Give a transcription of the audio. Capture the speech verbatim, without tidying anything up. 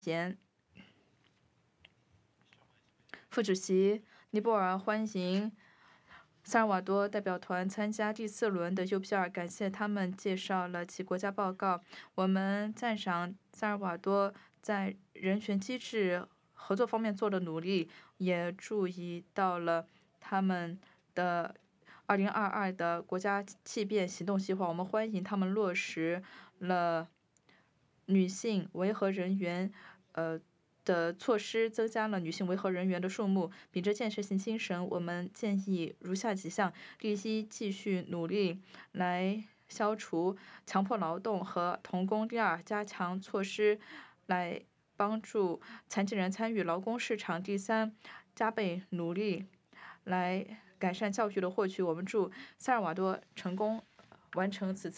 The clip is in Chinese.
前副主席尼泊尔欢迎萨尔瓦多代表团参加第四轮的 U P R， 感谢他们介绍了其国家报告。我们赞赏萨尔瓦多在人权机制合作方面做的努力，也注意到了他们的二零二二的国家气变行动计划。我们欢迎他们落实了女性维和人员呃的措施，增加了女性维和人员的数目。秉着建设性精神，我们建议如下几项：第一，继续努力来消除强迫劳动和童工；第二，加强措施来帮助残疾人参与劳工市场；第三，加倍努力来改善教育的获取。我们祝萨尔瓦多成功完成此次。